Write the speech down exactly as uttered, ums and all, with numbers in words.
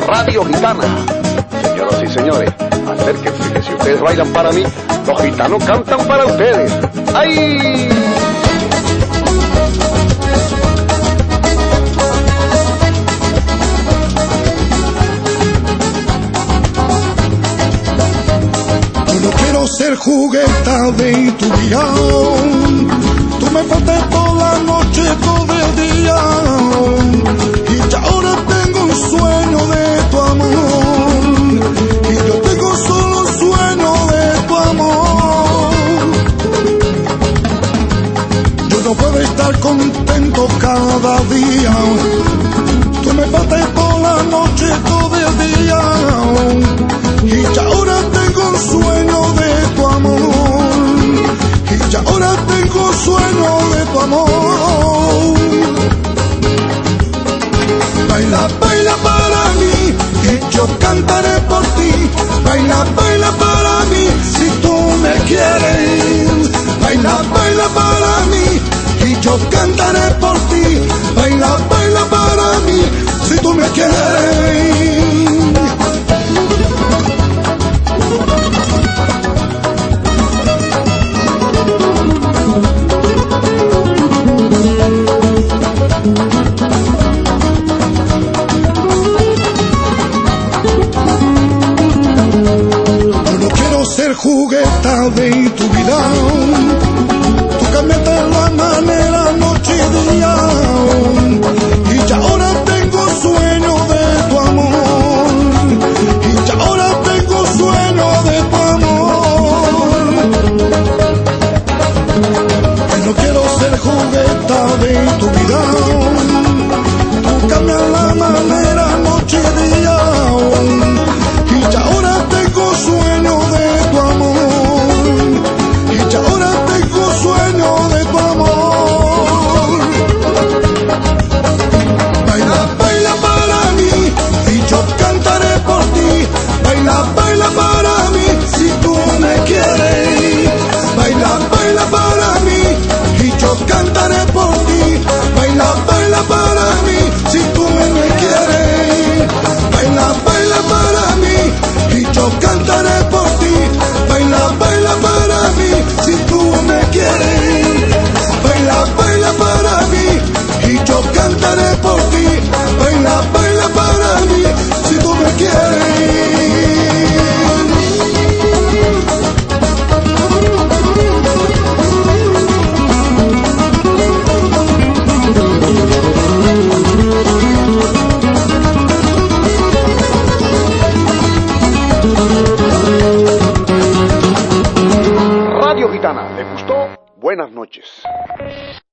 Radio Gitana. Señoras y señores, acérquense que si ustedes bailan para mí, los gitanos cantan para ustedes. ¡Ay! Yo no quiero ser jugueta de tu guión. Tú me faltas toda la noche, todo el día. Y ya ahora tengo un sueño de tu amor. Y yo tengo solo un sueño de tu amor. Yo no puedo estar contento cada día. Tú me faltas toda la noche, todo el día. Y ya ahora tengo un sueño de tu amor. Y ya ahora tengo sueño de tu amor. Baila, baila para mí, y yo cantaré por ti. Baila, baila para mí, si tú me quieres. Baila, baila para mí, y yo cantaré por ti. Baila, baila para mí, si tú me quieres. Jugueta de tu vida, tú cambiaste la manera noche y día, y ya ahora tengo sueño de tu amor, y ya ahora tengo sueño de tu amor. Y no quiero ser jugueta de tu vida, tú cambias la manera noche y día, y ya ahora tengo sueño de tu amor, y ya ahora tengo sueño de tu amor. Baila, baila para mí, y yo cantaré por ti. Baila, baila para mí, si tú me quieres. Baila, baila para mí, y yo cantaré por ti. Baila, baila para mí, si tú me quieres. Baila, baila para mí, y yo cantaré por ti. Baila, baila para mí, si tú me quieres. Baila, baila para mí, y yo cantaré por ti. Baila, baila para mí, si tú me quieres. Radio Gitana, ¿les gustó? Buenas noches.